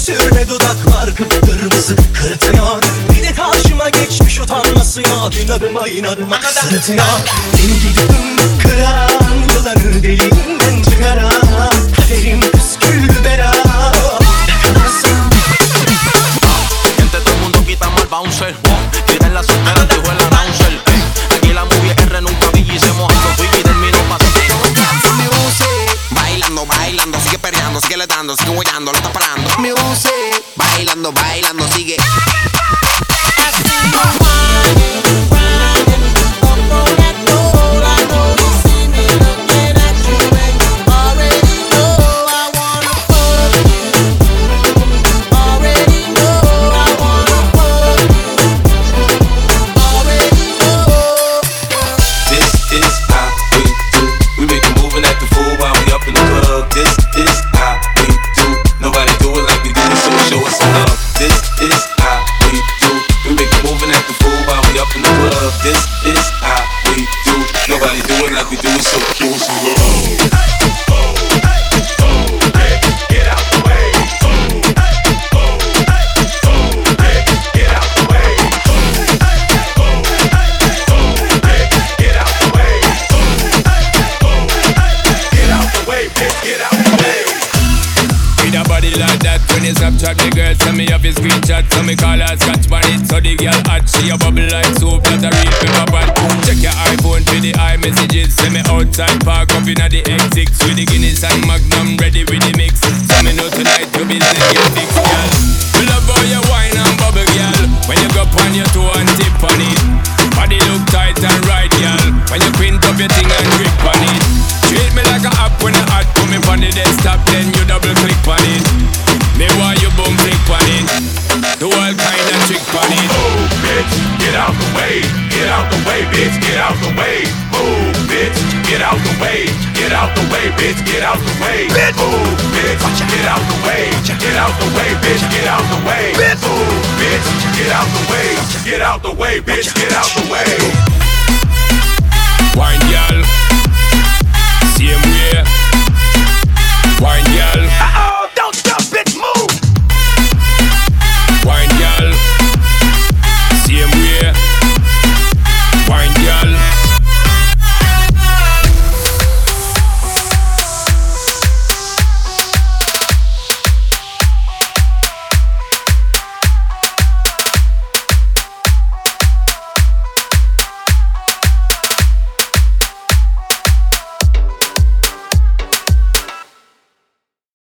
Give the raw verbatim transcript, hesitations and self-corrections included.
Sürme dudaklar kıpkırmızı kırıtıyor. Bir de karşıma geçmiş utanmasıyor. İnadıma inadıma sırıtıyor. Beni gidip kıran yılanı deliğinden çıkaran kaderim püsküllü bela. Gente, todo el mundo quitamos el bouncer. Tiren la soltera, dijo el announcer. Aquí la movie R nunca vi y se moja con Twiggy y terminó pasando. Bailando, bailando, sigue perreando, sigue le dando, sigue guayando, lo está parando. Music. Bailando, bailando, sigue. Snapchat, the girl send me up his screenshot. So me call her scratch on it. So the girl hot, she a bubble like soap. That a real pepper pot. Check your iPhone for the iMessages. Send me outside park up inna the X six with the Guinness and Magnum ready with the mix. So me know tonight you busy get fixed, girl. We love how you wine and bubble, girl. When you go on your toe and tip on it. Body look tight and right, girl. When you print up your thing and grip on it. Treat me like a app when you hot. Put me on the desktop, then you double click on it. Me want you boom click on it. Do all kind of trick on it. Move, bitch, get out the way. Get out the way, bitch, get out the way. Move, bitch, get out the way. Get out the way, bitch, get out the way. Move, bitch, get out the way. Get out the way, bitch, get out the way. Move, bitch, get out the way. Get out the way, bitch, get out the way. Wine, girl.